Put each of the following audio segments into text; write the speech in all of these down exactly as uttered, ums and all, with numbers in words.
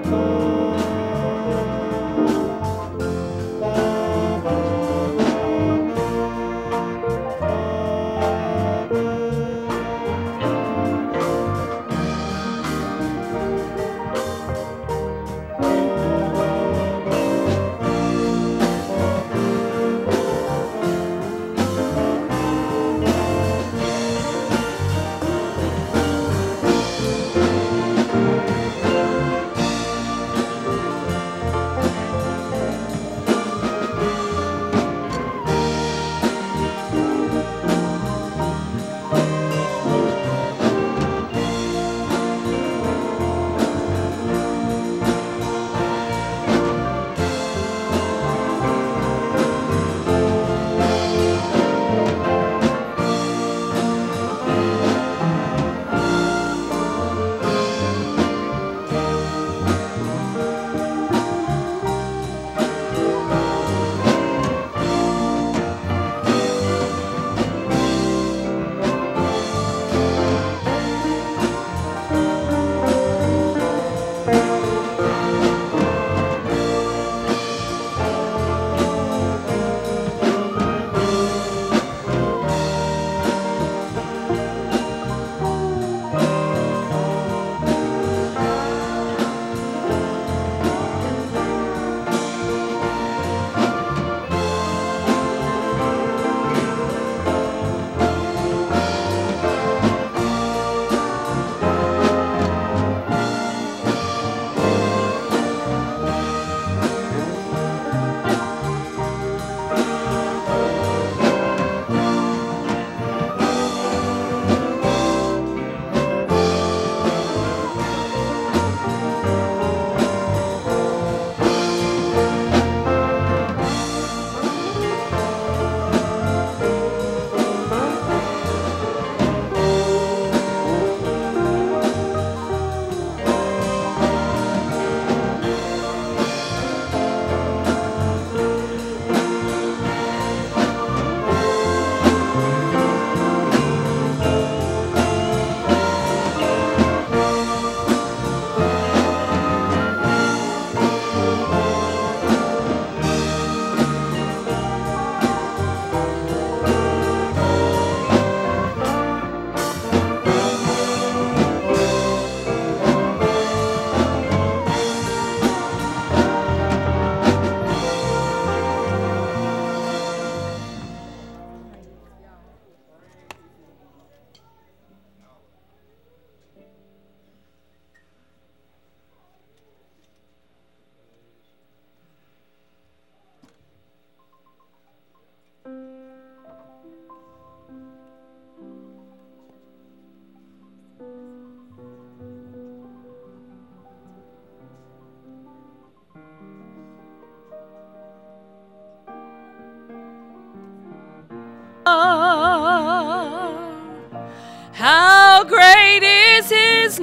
How great is his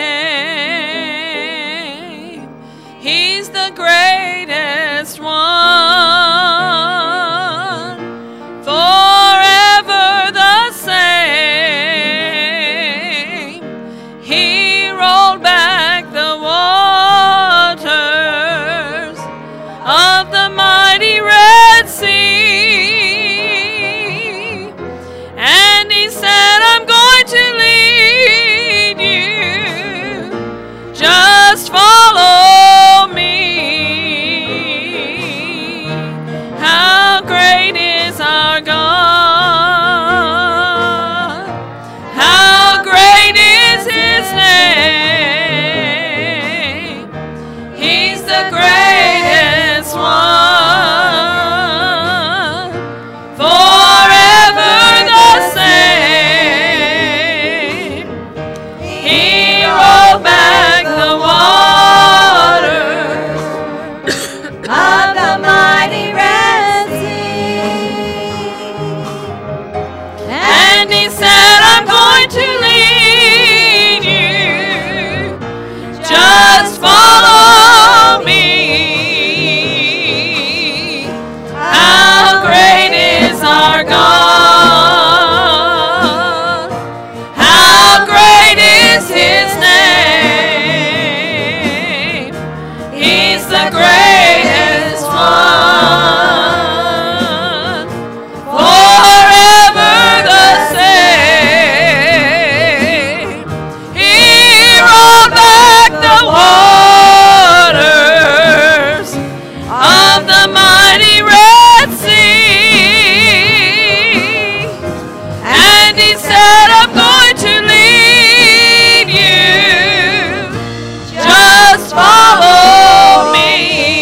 name? He's the greatest one, forever the same. He rolled back the waters of the mighty Red Sea, and he said, I'm going to lead you, just follow me. How great is our God, how great is his name. He's the greatest one, forever the same. He rolled back the waters of the mighty Red Sea, and he said, I'm going to lead you, just follow me. the greatest one, forever the same. He rolled back the waters of the mighty Red Sea, and he said, I'm going to lead you, just follow me.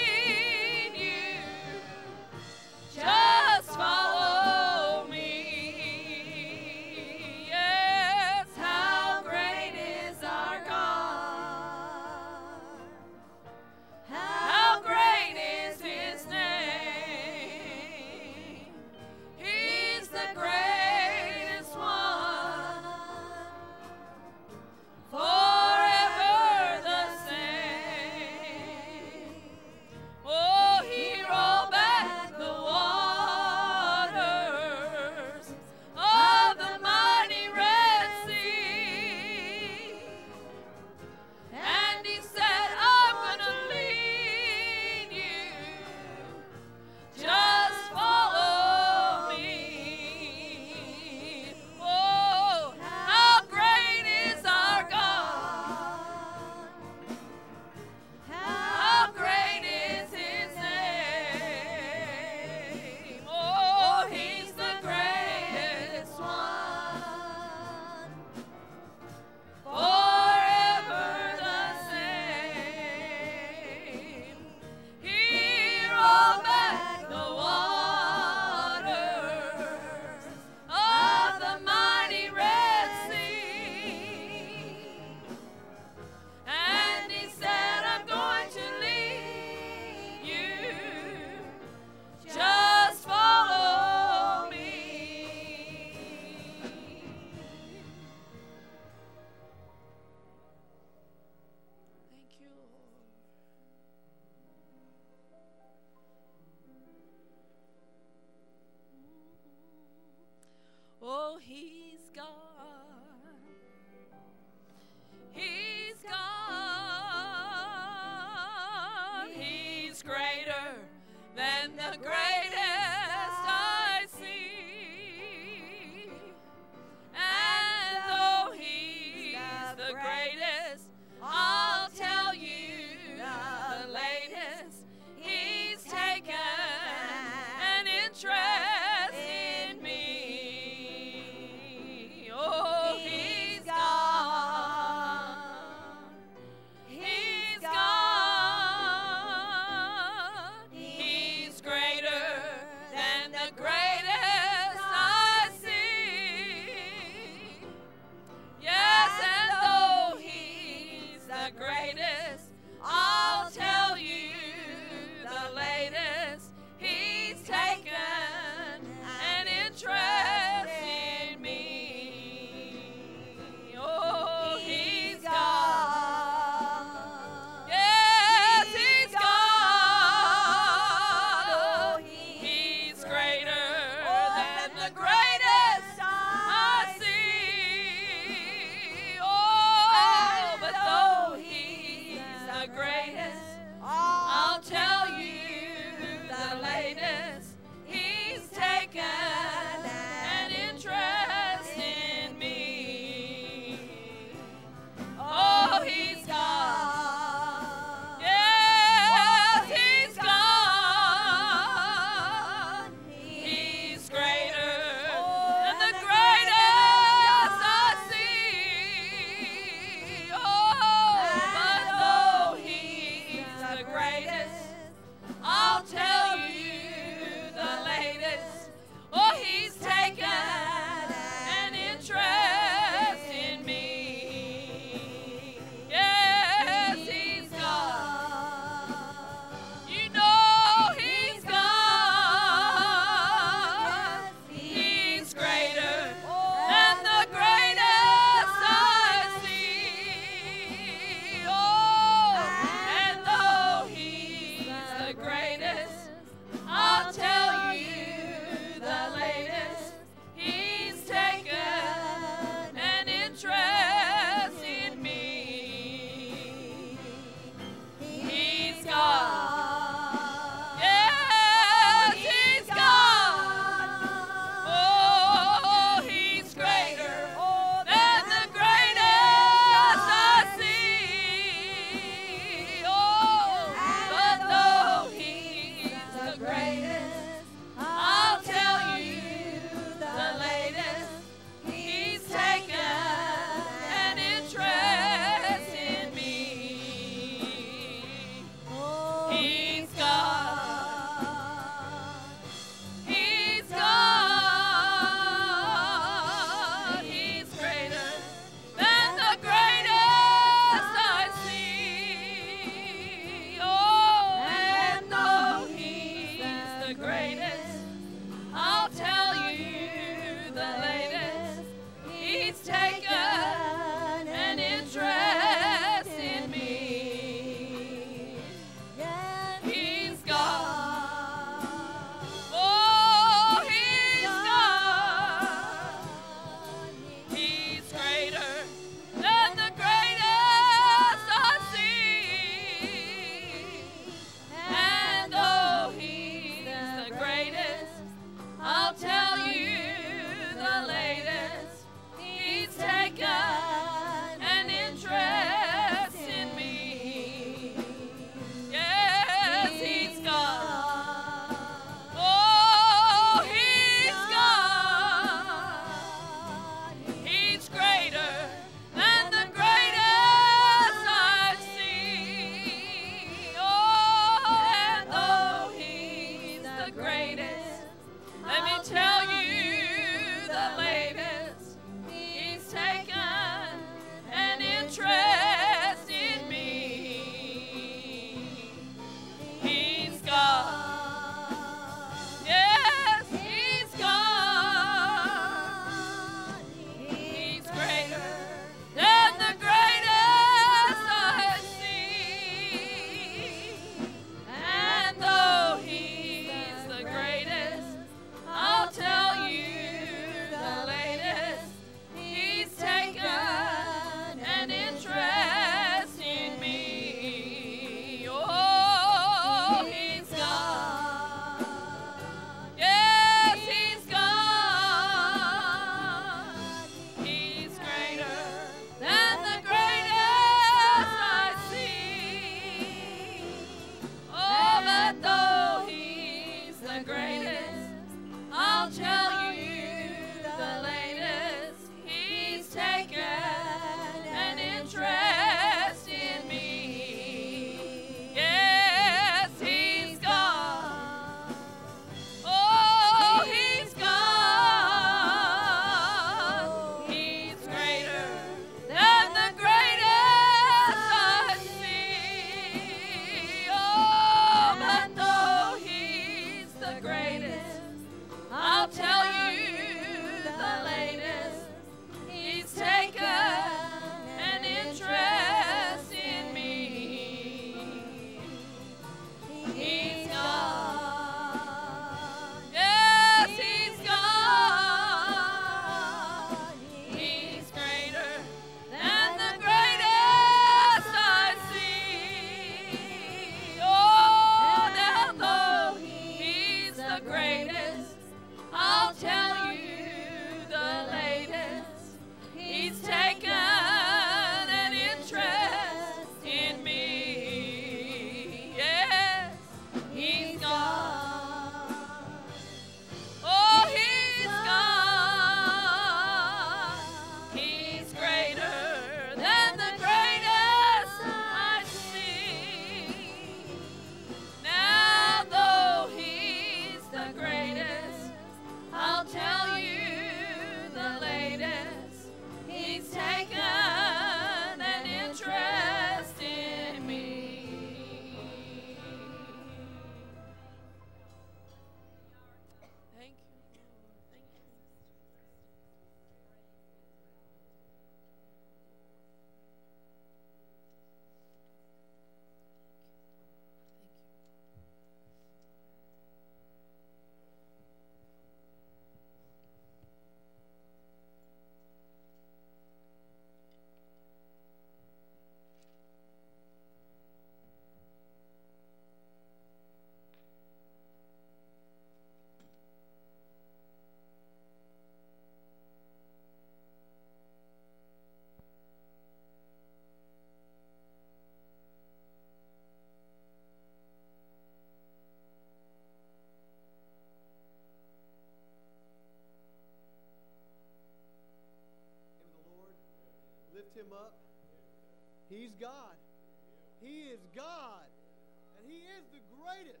him up. He's God. He is God. And he is the greatest.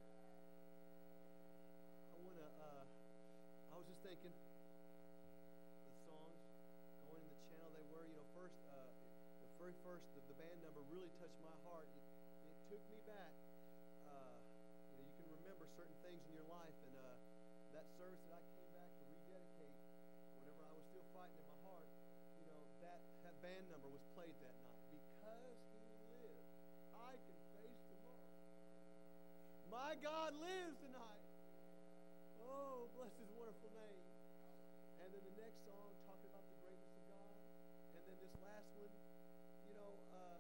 I want to, uh, I was just thinking, the songs going in the channel they were, you know, first, uh, the very first, the, the band number really touched my heart. It, it took me back. Uh, you know, you can remember certain things in your life, and uh, that service that I came back to rededicate, whenever I was still fighting in my heart, you know, that, that band number was played that night. Because he lives, I can face tomorrow. My God lives tonight. Oh, bless his wonderful name. And then the next song, talking about the greatness of God. And then this last one, you know, uh,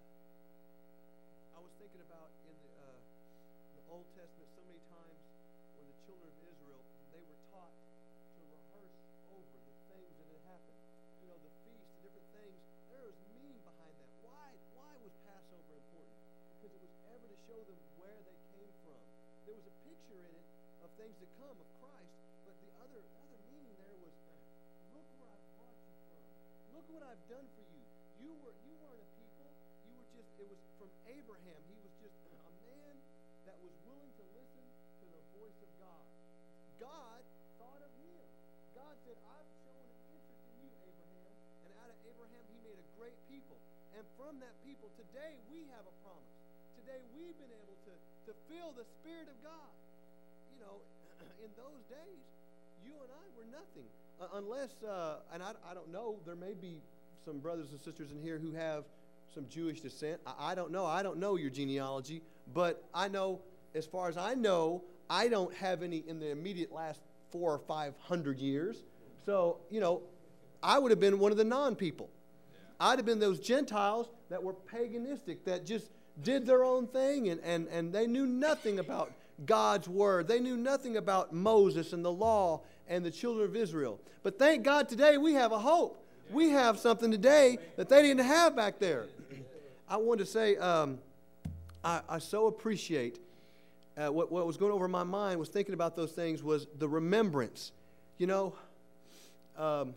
I was thinking about in the, uh, the Old Testament so many times when the children of Israel, they were taught to rehearse over the things that had happened. You know, the feast, the different things. There was meaning behind that. Why, why was Passover important? Because it was ever to show them where they came from. There was a picture in it of things to come, of Christ, but the other other meaning there was, look where I've brought you from. Look what I've done for you. You were you weren't a people. You were just, it was from Abraham. He was just a man that was willing to listen to the voice of God. God thought of him. God said, I've shown an interest in you, Abraham. And out of Abraham, he made a great people. And from that people, today we have a promise. Today we've been able to, to feel the Spirit of God. You know, in those days, you and I were nothing. Uh, unless, uh, and I, I don't know, there may be some brothers and sisters in here who have some Jewish descent. I, I don't know. I don't know your genealogy. But I know, as far as I know, I don't have any in the immediate last four or five hundred years. So, you know, I would have been one of the non-people. I'd have been those Gentiles that were paganistic, that just did their own thing, and, and, and they knew nothing about God's word. They knew nothing about Moses and the law and the children of Israel. But thank God today we have a hope. We have something today that they didn't have back there. I wanted to say, um, I, I so appreciate uh, what, what was going over my mind was thinking about those things was the remembrance. You know, um,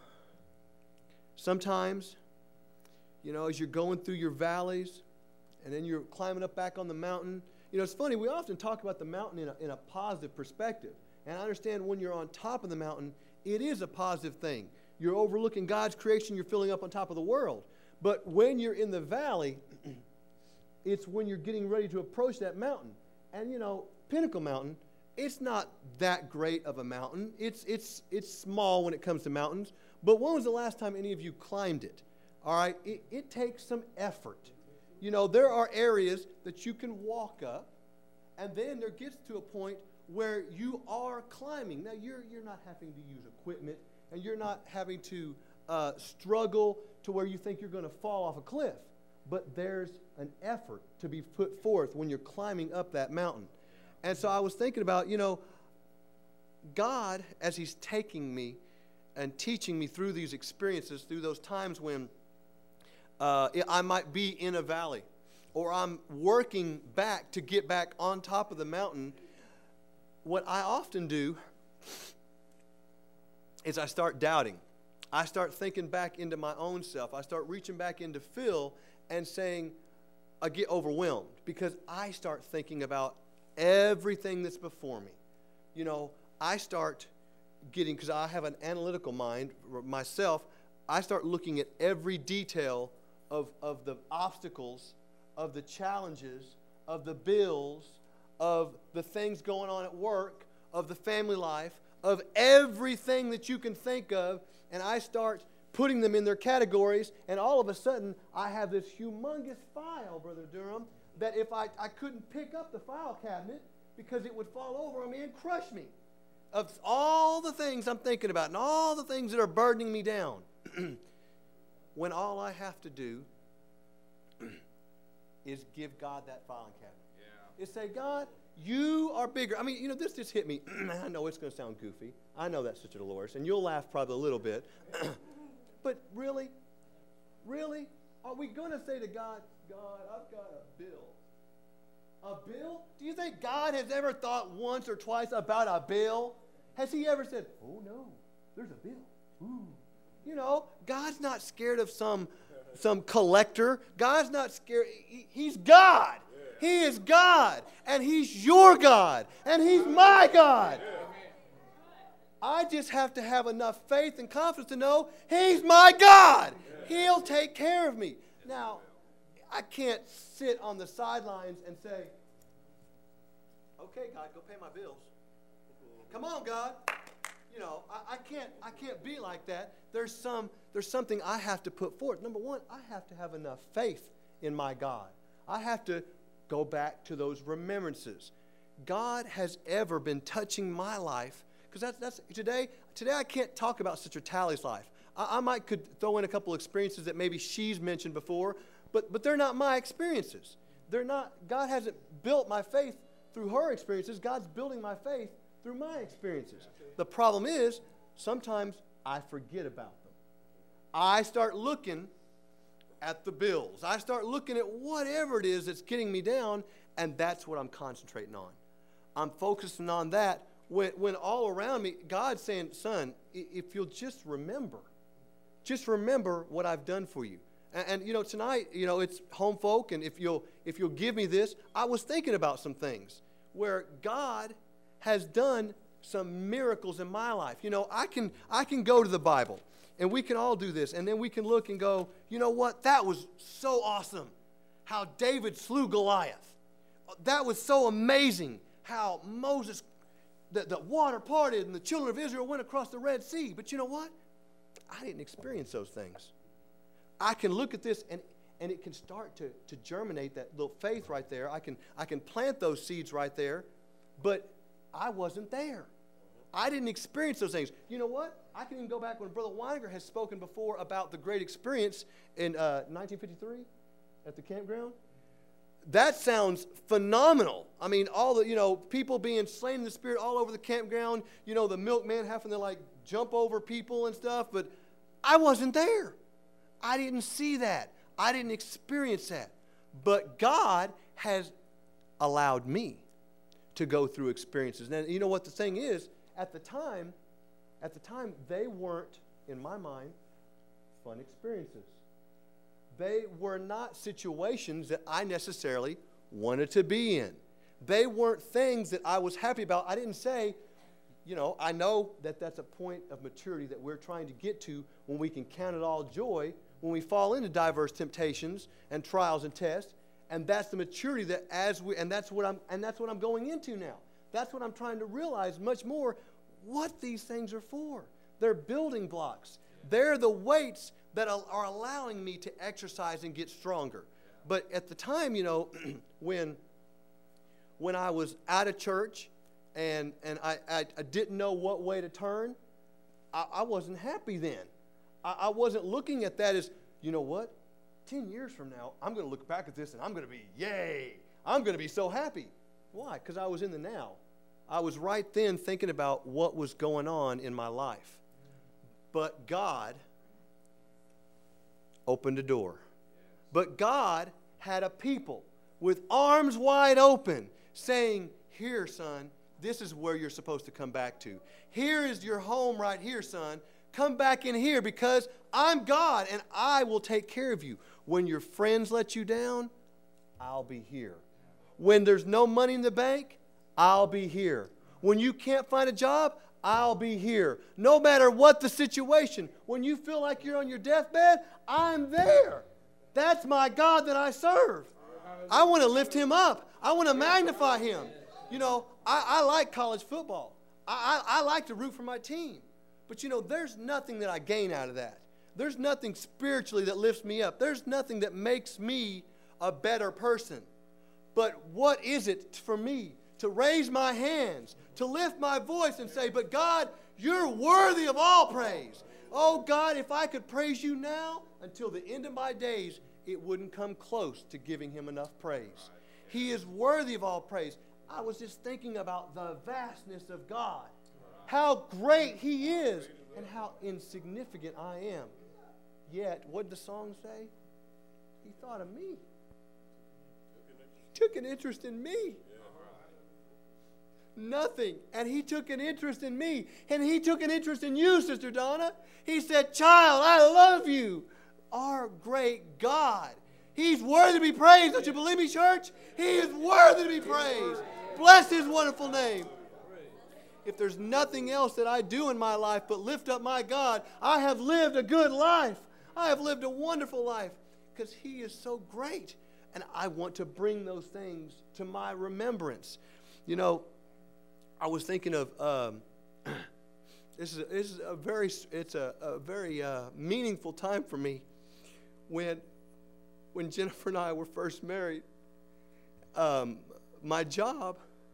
sometimes, you know, as you're going through your valleys, and then you're climbing up back on the mountain. You know, it's funny, we often talk about the mountain in a, in a positive perspective. And I understand when you're on top of the mountain, it is a positive thing. You're overlooking God's creation, you're filling up on top of the world. But when you're in the valley, it's when you're getting ready to approach that mountain. And, you know, Pinnacle Mountain, it's not that great of a mountain. It's, it's, it's small when it comes to mountains. But when was the last time any of you climbed it? All right, it, it takes some effort. You know, there are areas that you can walk up, and then there gets to a point where you are climbing. Now, you're, you're not having to use equipment, and you're not having to uh, struggle to where you think you're going to fall off a cliff. But there's an effort to be put forth when you're climbing up that mountain. And so I was thinking about, you know, God, as he's taking me and teaching me through these experiences, through those times when Uh, I might be in a valley, or I'm working back to get back on top of the mountain. What I often do is I start doubting. I start thinking back into my own self. I start reaching back into Phil and saying, I get overwhelmed because I start thinking about everything that's before me. You know, I start getting, because I have an analytical mind myself, I start looking at every detail Of, of the obstacles, of the challenges, of the bills, of the things going on at work, of the family life, of everything that you can think of, and I start putting them in their categories, and all of a sudden, I have this humongous file, Brother Durham, that if I, I couldn't pick up the file cabinet because it would fall over on me and crush me. Of all the things I'm thinking about and all the things that are burdening me down. When all I have to do is give God that filing cabinet. Yeah. Is say, God, you are bigger. I mean, you know, this just hit me. I know it's going to sound goofy. I know that, Sister Dolores, and you'll laugh probably a little bit. But really, really, are we going to say to God, God, I've got a bill. A bill? Do you think God has ever thought once or twice about a bill? Has he ever said, oh, no, there's a bill. Ooh. You know, God's not scared of some some collector. God's not scared. He, he's God. He is God. And He's your God. And He's my God. I just have to have enough faith and confidence to know He's my God. He'll take care of me. Now, I can't sit on the sidelines and say, okay, God, go pay my bills. Come on, God. You know, I, I can't I can't be like that. There's some there's something I have to put forth. Number one, I have to have enough faith in my God. I have to go back to those remembrances. God has ever been touching my life, because that's that's today. Today I can't talk about Sister Tally's life. I, I might could throw in a couple experiences that maybe she's mentioned before, but but they're not my experiences. They're not. God hasn't built my faith through her experiences. God's building my faith through my experiences. The problem is, sometimes I forget about them. I start looking at the bills. I start looking at whatever it is that's getting me down, and that's what I'm concentrating on. I'm focusing on that when, when all around me, God's saying, son, if you'll just remember, just remember what I've done for you. And, and you know, tonight, you know, it's home folk, and if you'll, if you'll give me this, I was thinking about some things where God has done some miracles in my life. You know, I can I can go to the Bible, and we can all do this, and then we can look and go, you know what, that was so awesome, how David slew Goliath. That was so amazing, how Moses, the, the water parted, and the children of Israel went across the Red Sea. But you know what? I didn't experience those things. I can look at this, and and it can start to, to germinate that little faith right there. I can I can plant those seeds right there, but I wasn't there. I didn't experience those things. You know what? I can even go back when Brother Weininger has spoken before about the great experience in uh, nineteen fifty-three at the campground. That sounds phenomenal. I mean, all the, you know, people being slain in the Spirit all over the campground, you know, the milkman having to like jump over people and stuff, but I wasn't there. I didn't see that. I didn't experience that. But God has allowed me to go through experiences. And you know what the thing is? At the time, at the time, they weren't, in my mind, fun experiences. They were not situations that I necessarily wanted to be in. They weren't things that I was happy about. I didn't say, you know, I know that that's a point of maturity that we're trying to get to when we can count it all joy when we fall into diverse temptations and trials and tests. And that's the maturity that as we, and that's what I'm, and that's what I'm going into now. That's what I'm trying to realize much more, what these things are for. They're building blocks. They're the weights that are allowing me to exercise and get stronger. But at the time, you know, when, when I was out of church and, and I, I, I didn't know what way to turn, I, I wasn't happy then. I, I wasn't looking at that as, you know what? Ten years from now, I'm going to look back at this and I'm going to be, yay, I'm going to be so happy. Why? Because I was in the now. I was right then thinking about what was going on in my life. But God opened a door. But God had a people with arms wide open saying, here, son, this is where you're supposed to come back to. Here is your home right here, son. Come back in here because I'm God and I will take care of you. When your friends let you down, I'll be here. When there's no money in the bank, I'll be here. When you can't find a job, I'll be here. No matter what the situation, when you feel like you're on your deathbed, I'm there. That's my God that I serve. I want to lift Him up. I want to magnify Him. You know, I, I like college football. I, I, I like to root for my team. But, you know, there's nothing that I gain out of that. There's nothing spiritually that lifts me up. There's nothing that makes me a better person. But what is it for me to raise my hands, to lift my voice and say, but God, you're worthy of all praise. Oh, God, if I could praise you now until the end of my days, it wouldn't come close to giving Him enough praise. He is worthy of all praise. I was just thinking about the vastness of God, how great He is, and how insignificant I am. Yet, what did the song say? He thought of me. He took an interest in me. Nothing. And He took an interest in me. And He took an interest in you, Sister Donna. He said, child, I love you. our great God. He's worthy to be praised. Don't you believe me, church? He is worthy to be praised. Bless his wonderful name. If there's nothing else that I do in my life but lift up my God, I have lived a good life. I have lived a wonderful life because he is so great. And I want to bring those things to my remembrance. You know, I was thinking of, um, this, is a, this is a very, it's a, a very uh, meaningful time for me. When, when Jennifer and I were first married, um, my job,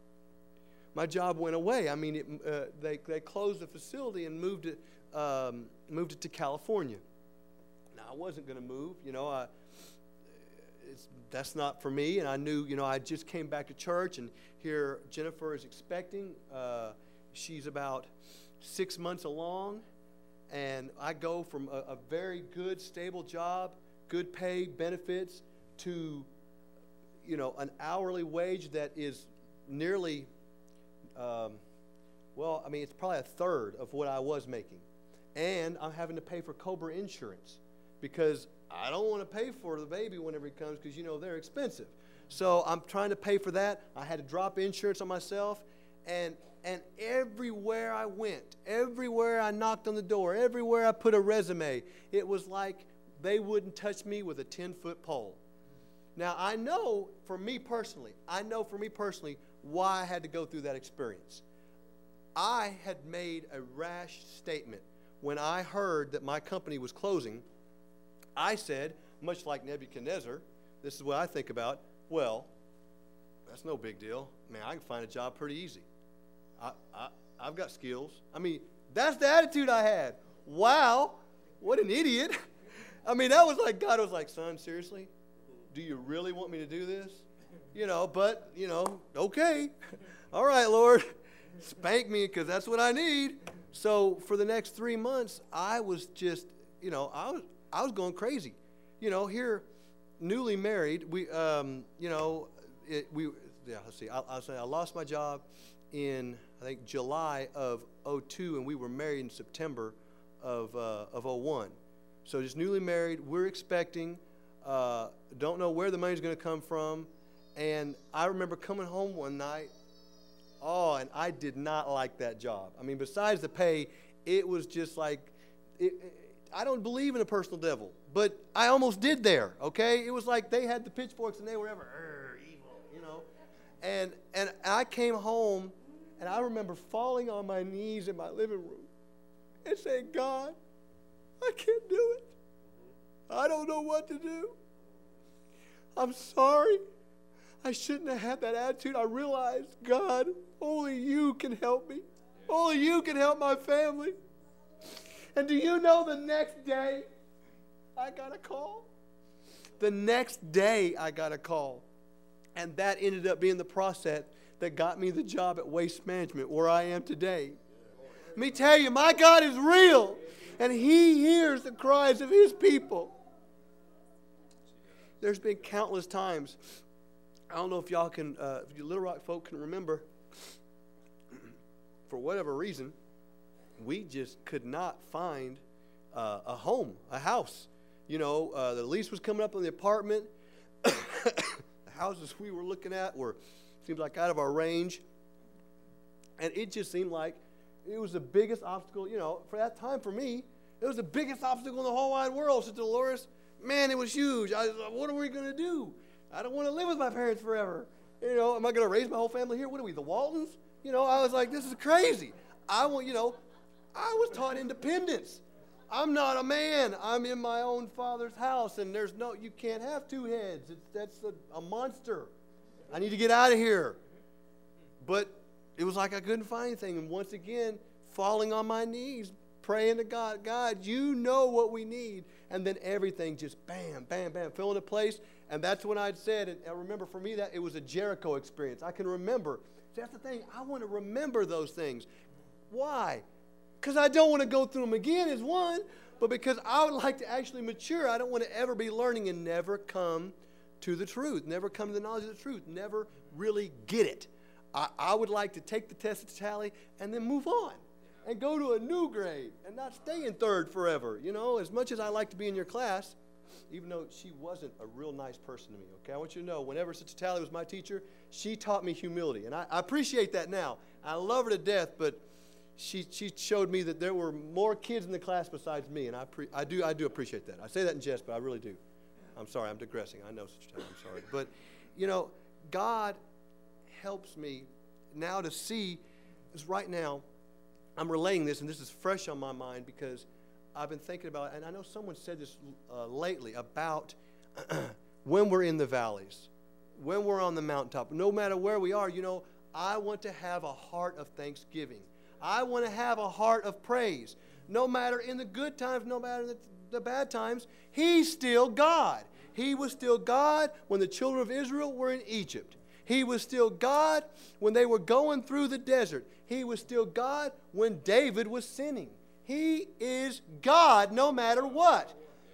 my job went away. I mean, it, uh, they, they closed the facility and moved it, um, moved it to California. Now, I wasn't going to move, you know, I, it's, that's not for me. And I knew, you know, I just came back to church, and here Jennifer is expecting. Uh, she's about six months along, and I go from a, a very good, stable job, good pay, benefits, to, you know, an hourly wage that is nearly, um, well, I mean, it's probably a third of what I was making. And I'm having to pay for Cobra insurance because I don't want to pay for the baby whenever he comes because, you know, they're expensive. So I'm trying to pay for that. I had to drop insurance on myself. And and everywhere I went, everywhere I knocked on the door, everywhere I put a resume, it was like they wouldn't touch me with a ten-foot pole. Now, I know for me personally, I know for me personally why I had to go through that experience. I had made a rash statement when I heard that my company was closing. I said, much like Nebuchadnezzar, this is what I think about, well, that's no big deal. Man, I can find a job pretty easy. I, I, I've got skills. I mean, that's the attitude I had. Wow, what an idiot. I mean, that was like, God was like, son, seriously? Do you really want me to do this? You know, but, you know, okay. All right, Lord, spank me because that's what I need. So for the next three months, I was just, you know, I was I was going crazy. You know, here, newly married, we, um, you know, it, we, yeah, let's see, I, I'll say I lost my job in, I think, July of oh two, and we were married in September of, uh, of oh one. So just newly married, we're expecting, uh, don't know where the money's going to come from. And I remember coming home one night, oh, and I did not like that job. I mean, besides the pay, it was just like, it, it, I don't believe in a personal devil, but I almost did there, okay? It was like they had the pitchforks and they were ever evil, you know? And, and I came home, and I remember falling on my knees in my living room and saying, God, I can't do it. I don't know what to do. I'm sorry. I shouldn't have had that attitude. I realized, God, only you can help me. Only you can help my family. And do you know the next day I got a call? The next day I got a call. And that ended up being the process that got me the job at Waste Management where I am today. Let me tell you, my God is real. And he hears the cries of his people. There's been countless times. I don't know if y'all can, uh, if you Little Rock folk can remember, for whatever reason, we just could not find uh, a home, a house. You know, uh, the lease was coming up on the apartment. The houses we were looking at were, seemed like out of our range. And it just seemed like it was the biggest obstacle, you know, for that time for me, it was the biggest obstacle in the whole wide world. Sister Dolores, man, it was huge. I was like, what are we going to do? I don't want to live with my parents forever. You know, am I going to raise my whole family here? What are we, the Waltons? You know, I was like, this is crazy. I want, you know, I was taught independence. I'm not a man. I'm in my own father's house, and there's no, you can't have two heads. It's, that's a, a monster. I need to get out of here. But it was like I couldn't find anything. And once again, falling on my knees, praying to God, God, you know what we need. And then everything just bam, bam, bam, fell into place. And that's when I'd said, and I remember for me that it was a Jericho experience. I can remember. That's the thing. I want to remember those things. Why? Because I don't want to go through them again is one, but because I would like to actually mature. I don't want to ever be learning and never come to the truth, never come to the knowledge of the truth, never really get it. I, I would like to take the test tally and then move on and go to a new grade and not stay in third forever. You know, as much as I like to be in your class, even though she wasn't a real nice person to me, okay? I want you to know, whenever Sister Tally was my teacher, she taught me humility. And I, I appreciate that now. I love her to death, but she she showed me that there were more kids in the class besides me, and I, pre, I, do, I do appreciate that. I say that in jest, but I really do. I'm sorry, I'm digressing. I know, Sister Tally, I'm sorry. But, you know, God helps me now to see, is right now, I'm relaying this, and this is fresh on my mind because I've been thinking about it, and I know someone said this uh, lately about when we're in the valleys, when we're on the mountaintop, no matter where we are, you know, I want to have a heart of thanksgiving. I want to have a heart of praise. No matter in the good times, no matter in the, the bad times, He's still God. He was still God when the children of Israel were in Egypt. He was still God when they were going through the desert. He was still God when David was sinning. He is God no matter what.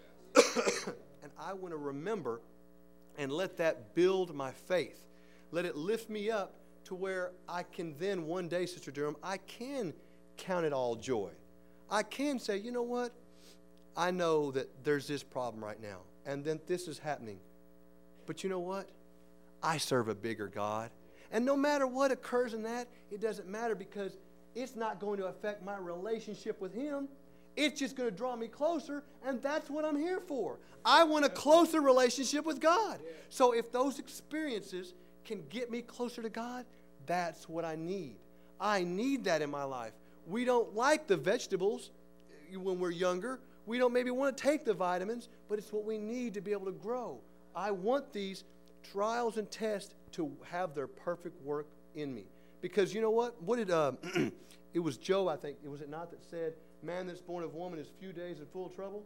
And I want to remember and let that build my faith. Let it lift me up to where I can then one day, Sister Durham, I can count it all joy. I can say, you know what? I know that there's this problem right now, and then this is happening. But you know what? I serve a bigger God. And no matter what occurs in that, it doesn't matter because it's not going to affect my relationship with Him. It's just going to draw me closer, and that's what I'm here for. I want a closer relationship with God. So if those experiences can get me closer to God, that's what I need. I need that in my life. We don't like the vegetables when we're younger. We don't maybe want to take the vitamins, but it's what we need to be able to grow. I want these trials and tests to have their perfect work in me. Because you know what? What did, uh, it was Job, I think, was it not, that said, man that's born of woman is few days and full of trouble?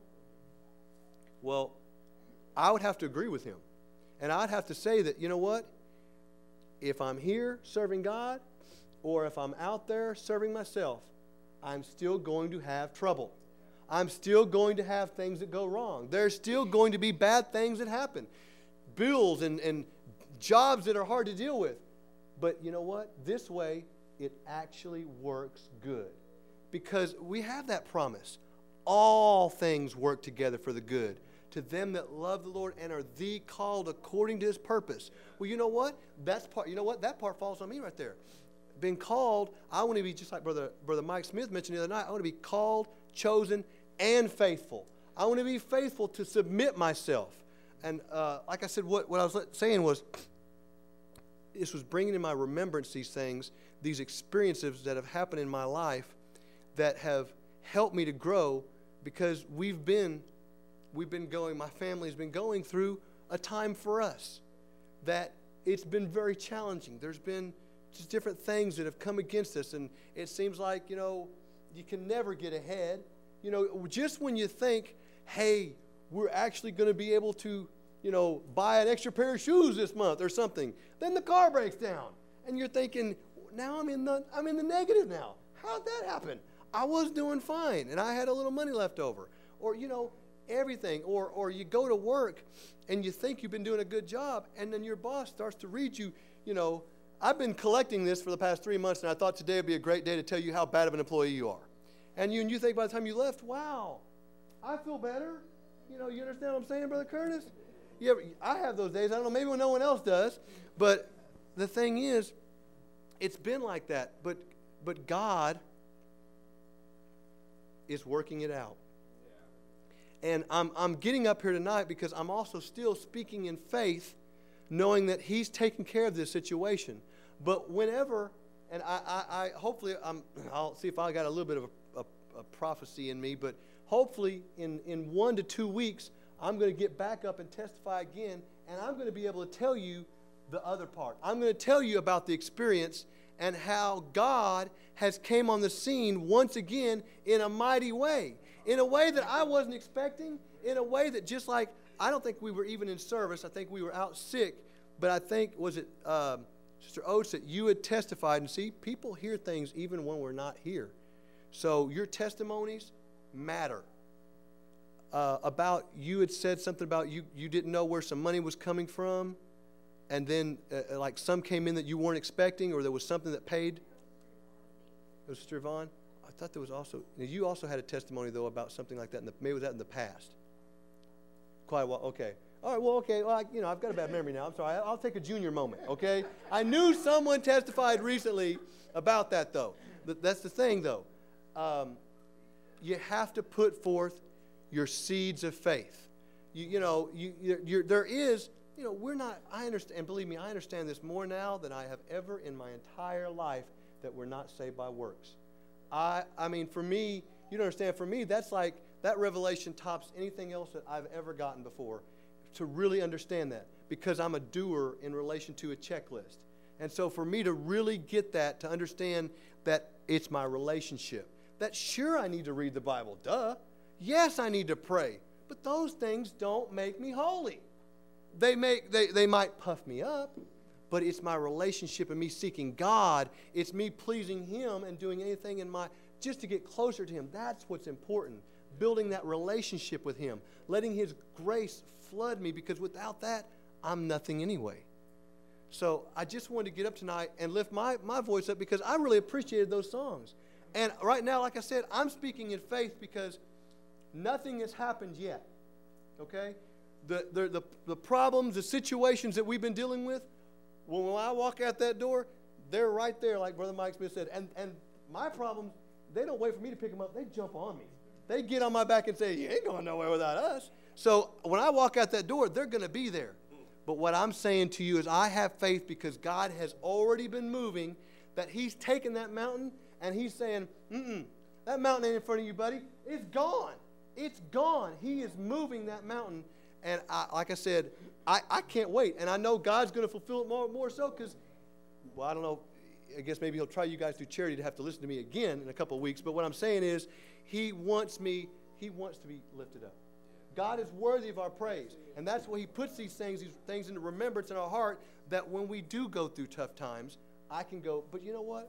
Well, I would have to agree with him. And I'd have to say that, you know what? If I'm here serving God, or if I'm out there serving myself, I'm still going to have trouble. I'm still going to have things that go wrong. There's still going to be bad things that happen. Bills and, and jobs that are hard to deal with. But you know what? This way, it actually works good. Because we have that promise. All things work together for the good to them that love the Lord and are the called according to His purpose. Well, you know what? That's part. You know what? That part falls on me right there. Being called, I want to be just like Brother, Brother Mike Smith mentioned the other night. I want to be called, chosen, and faithful. I want to be faithful to submit myself. And uh, like I said, what, what I was saying was, this was bringing in my remembrance these things, these experiences that have happened in my life that have helped me to grow, because we've been, we've been going, my family's been going through a time for us that it's been very challenging. There's been just different things that have come against us, and it seems like, you know, you can never get ahead. You know, just when you think, hey, we're actually going to be able to, you know, buy an extra pair of shoes this month or something, then the car breaks down, and you're thinking, now I'm in the I'm in the negative now. How'd that happen? I was doing fine, and I had a little money left over. Or, you know, everything. Or, or you go to work, and you think you've been doing a good job, and then your boss starts to read you, you know, I've been collecting this for the past three months, and I thought today would be a great day to tell you how bad of an employee you are. And you, and you think by the time you left, wow, I feel better. You know, you understand what I'm saying, Brother Curtis? Yeah, I have those days. I don't know, maybe when no one else does. But the thing is, it's been like that. But but God is working it out. And I'm I'm getting up here tonight because I'm also still speaking in faith, knowing that He's taking care of this situation. But whenever, and I, I, I hopefully, I'm, I'll see if I got a little bit of a, a, a prophecy in me, but hopefully in, in one to two weeks, I'm going to get back up and testify again, and I'm going to be able to tell you the other part. I'm going to tell you about the experience and how God has came on the scene once again in a mighty way, in a way that I wasn't expecting, in a way that just like, I don't think we were even in service. I think we were out sick, but I think, was it uh, Sister Oates that you had testified, and see, people hear things even when we're not here. So your testimonies matter. Uh, about, you had said something about you, you didn't know where some money was coming from, and then uh, like some came in that you weren't expecting, or there was something that paid. It was Sister Yvonne? I thought there was also, you also had a testimony though about something like that, in the, maybe it was that in the past. Quite a while. Okay. All right. Well, okay. Well, I, you know, I've got a bad memory now. I'm sorry. I'll take a junior moment. Okay. I knew someone testified recently about that, though. That's the thing, though. Um, you have to put forth your seeds of faith. You, you know, you, you're, you're, there is, you know, we're not, I understand, and believe me, I understand this more now than I have ever in my entire life, that we're not saved by works. I, I mean, for me, you don't understand, for me, that's like, that revelation tops anything else that I've ever gotten before, to really understand that, because I'm a doer in relation to a checklist. And so for me to really get that, to understand that it's my relationship, that sure I need to read the Bible, duh. Yes, I need to pray, but those things don't make me holy. They make they, they might puff me up, but it's my relationship and me seeking God. It's me pleasing Him and doing anything in my, just to get closer to Him. That's what's important. Building that relationship with Him. Letting His grace flood me, because without that, I'm nothing anyway. So I just wanted to get up tonight and lift my, my voice up, because I really appreciated those songs. And right now, like I said, I'm speaking in faith because nothing has happened yet. Okay? The, the, the, the problems, the situations that we've been dealing with, well, when I walk out that door, they're right there, like Brother Mike Smith said. And, and my problems, they don't wait for me to pick them up. They jump on me. They get on my back and say, you ain't going nowhere without us. So when I walk out that door, they're going to be there. But what I'm saying to you is I have faith, because God has already been moving, that He's taken that mountain and He's saying, mm-mm, that mountain ain't in front of you, buddy. It's gone. It's gone. He is moving that mountain. And I, like I said, I, I can't wait. And I know God's going to fulfill it more, more so, because, well, I don't know. I guess maybe He'll try you guys through charity to have to listen to me again in a couple of weeks. But what I'm saying is He wants me, He wants to be lifted up. God is worthy of our praise. And that's why He puts these things, these things into remembrance in our heart, that when we do go through tough times, I can go, but you know what?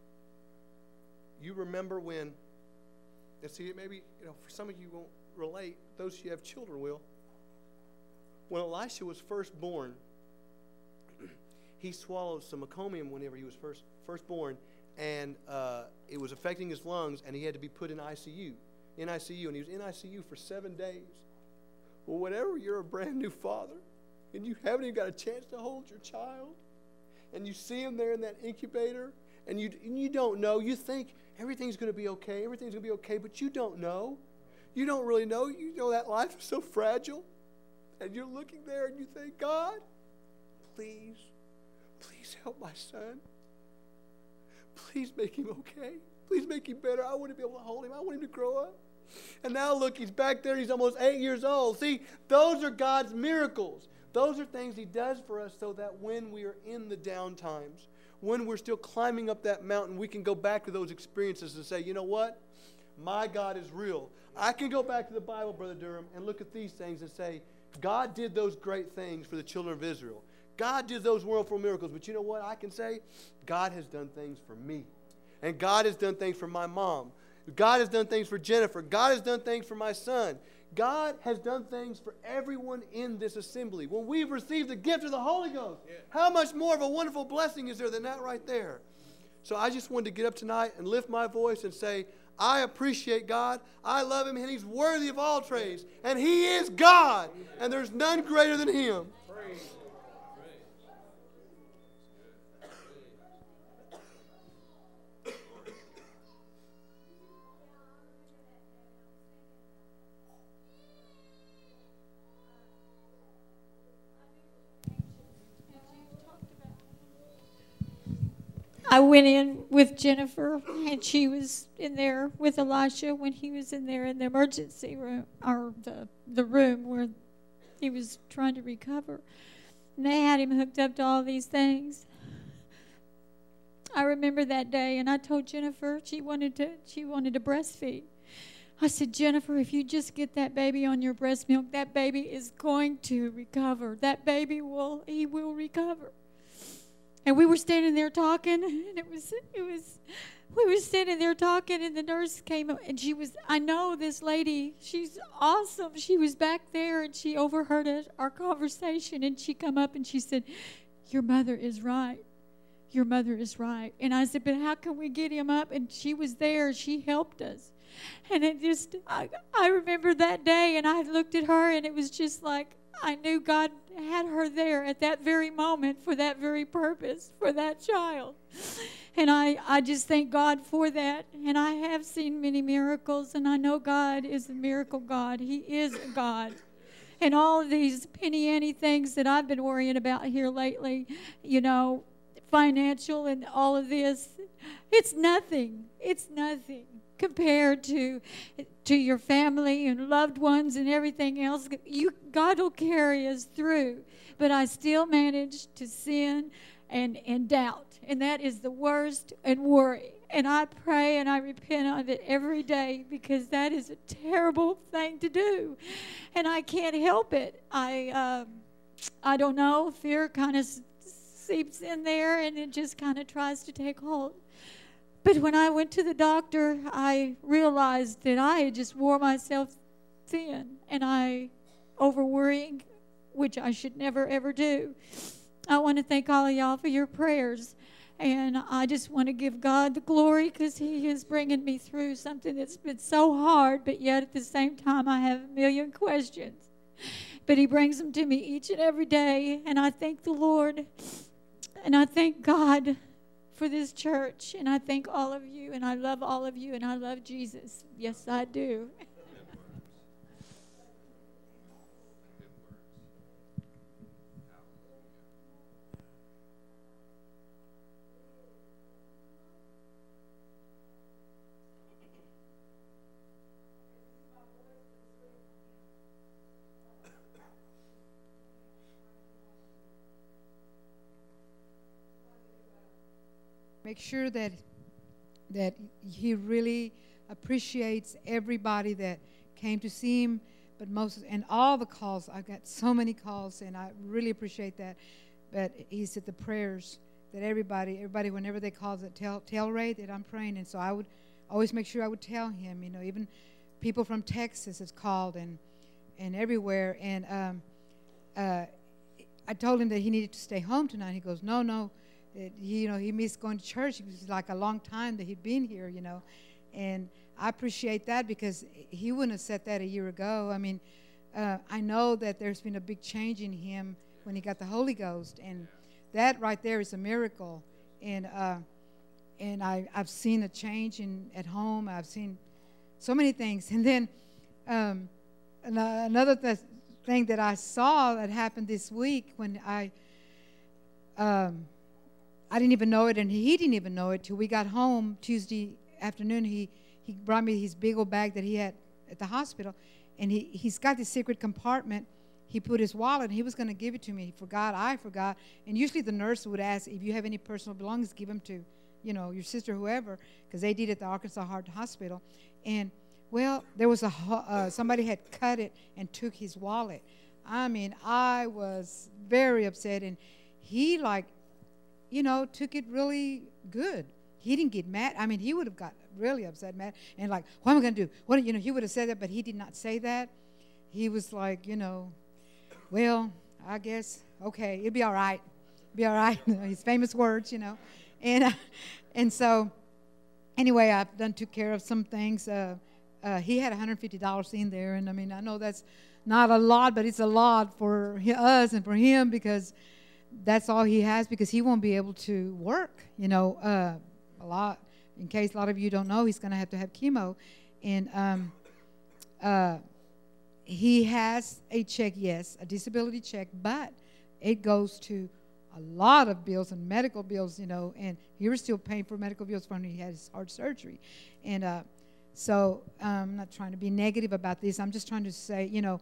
You remember when, and see, maybe, you know, for some of you won't relate, those who have children will. When Elisha was first born, he swallowed some meconium whenever he was first, first born, and uh, it was affecting his lungs, and he had to be put in I C U. In I C U, and he was in I C U for seven days. Well, whenever you're a brand new father, and you haven't even got a chance to hold your child, and you see him there in that incubator, and you, and you don't know, you think everything's going to be okay, everything's going to be okay, but you don't know. You don't really know. You know that life is so fragile. And you're looking there and you think, God, please, please help my son. Please make him okay. Please make him better. I want to be able to hold him. I want him to grow up. And now look, he's back there. He's almost eight years old. See, those are God's miracles. Those are things He does for us so that when we are in the down times, when we're still climbing up that mountain, we can go back to those experiences and say, you know what? My God is real. I can go back to the Bible, Brother Durham, and look at these things and say, God did those great things for the children of Israel. God did those wonderful miracles. But you know what I can say? God has done things for me. And God has done things for my mom. God has done things for Jennifer. God has done things for my son. God has done things for everyone in this assembly. When we've received the gift of the Holy Ghost, yeah. How much more of a wonderful blessing is there than that right there? So I just wanted to get up tonight and lift my voice and say, I appreciate God. I love Him, and He's worthy of all praise. And He is God, and there's none greater than Him. I went in with Jennifer, and she was in there with Elisha when he was in there in the emergency room, or the, the room where he was trying to recover. And they had him hooked up to all these things. I remember that day, and I told Jennifer she wanted to she wanted to breastfeed. I said, Jennifer, if you just get that baby on your breast milk, that baby is going to recover. That baby will, he will recover. And we were standing there talking, and it was, it was, we were standing there talking, and the nurse came up, and she was, I know this lady, she's awesome. She was back there, and she overheard us, our conversation, and she come up, and she said, your mother is right. Your mother is right. And I said, but how can we get him up? And she was there. She helped us. And it just, I, I remember that day, and I looked at her, and it was just like, I knew God had her there at that very moment for that very purpose, for that child. And I, I just thank God for that. And I have seen many miracles, and I know God is a miracle God. He is a God. And all of these penny ante things that I've been worrying about here lately, you know, financial and all of this, it's nothing. It's nothing compared to to your family and loved ones and everything else. You, God will carry us through. But I still manage to sin and, and doubt. And that is the worst, and worry. And I pray and I repent of it every day, because that is a terrible thing to do. And I can't help it. I, uh, I don't know. Fear kind of seeps in there, and it just kind of tries to take hold. But when I went to the doctor, I realized that I had just wore myself thin, and I over worrying, which I should never ever do. I want to thank all of y'all for your prayers, and I just want to give God the glory, because He is bringing me through something that's been so hard, but yet at the same time I have a million questions. But He brings them to me each and every day, and I thank the Lord, and I thank God for this church, and I thank all of you, and I love all of you, and I love Jesus. Yes, I do. Make sure that that he really appreciates everybody that came to see him, but most and all the calls. I got so many calls, and I really appreciate that. But he said the prayers that everybody, everybody, whenever they call, that tell tell Ray that I'm praying, and so I would always make sure I would tell him. You know, even people from Texas has called, and and everywhere, and um, uh, I told him that he needed to stay home tonight. He goes, no, no. It, he, you know, he missed going to church. It was like a long time that he'd been here, you know. And I appreciate that, because he wouldn't have said that a year ago. I mean, uh, I know that there's been a big change in him when he got the Holy Ghost. And that right there is a miracle. And uh, and I, I've seen a change in at home. I've seen so many things. And then um, another th- thing that I saw that happened this week when I... Um, I didn't even know it, and he didn't even know it till we got home Tuesday afternoon. He he brought me his big old bag that he had at the hospital, and he, he's got this secret compartment. He put his wallet, and he was going to give it to me. He forgot. I forgot. And usually the nurse would ask, if you have any personal belongings, give them to, you know, your sister, whoever, because they did it at the Arkansas Heart Hospital. And, well, there was a uh, somebody had cut it and took his wallet. I mean, I was very upset, and he, like, you know, took it really good. He didn't get mad. I mean, he would have got really upset, mad, and like, what am I going to do? What, you know, he would have said that, but he did not say that. He was like, you know, well, I guess, okay, it'll be all right. It'll be all right. His famous words, you know. And uh, and so, anyway, I've done took care of some things. Uh, uh, he had one hundred fifty dollars in there, and I mean, I know that's not a lot, but it's a lot for us and for him, because that's all he has, because he won't be able to work, you know, uh, a lot. In case a lot of you don't know, he's going to have to have chemo. And um, uh, he has a check, yes, a disability check, but it goes to a lot of bills and medical bills, you know, and he was still paying for medical bills when he had his heart surgery. And uh, so um, I'm not trying to be negative about this. I'm just trying to say, you know,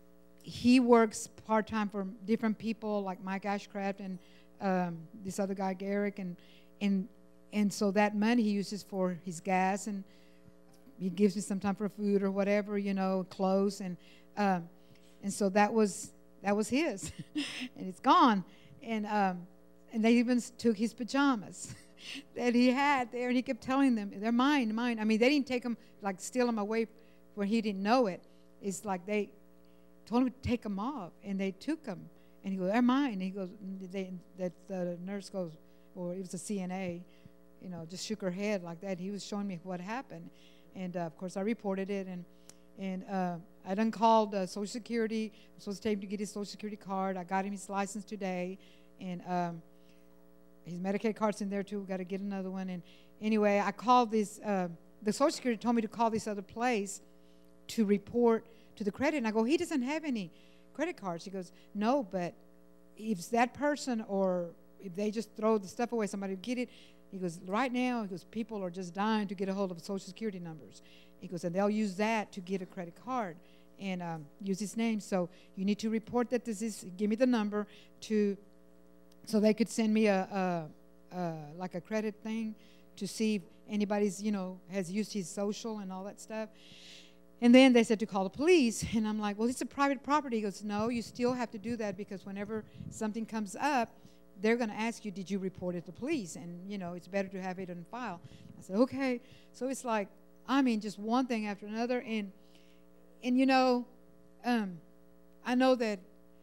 he works part-time for different people like Mike Ashcraft and um, this other guy, Garrick, and and and so that money he uses for his gas, and he gives me some time for food or whatever, you know, clothes, and um, and so that was that was his, and it's gone, and um, and they even took his pajamas that he had there, and he kept telling them, they're mine, mine. I mean, they didn't take them, like steal them away where he didn't know it. It's like they told him to take them off, and they took them. And he goes, they're mine. And he goes, they, that the nurse goes, or it was a C N A, you know, just shook her head like that. He was showing me what happened. And, uh, of course, I reported it. And, and uh, I done called uh, Social Security. I'm supposed to take him to get his Social Security card. I got him his license today. And um, his Medicaid card's in there, too. We've got to get another one. And anyway, I called this. Uh, the Social Security told me to call this other place to report to the credit. And I go, he doesn't have any credit cards. He goes, no, but if it's that person or if they just throw the stuff away, somebody will get it. He goes, right now, he goes, people are just dying to get a hold of Social Security numbers. He goes, and they'll use that to get a credit card and um, use his name. So you need to report that this is, give me the number to, so they could send me a, a, a like a credit thing to see if anybody's, you know, has used his social and all that stuff. And then they said to call the police. And I'm like, well, it's a private property. He goes, no, you still have to do that because whenever something comes up, they're going to ask you, did you report it to police? And, you know, it's better to have it on file. I said, okay. So it's like, I mean, just one thing after another. And, and you know, um, I know that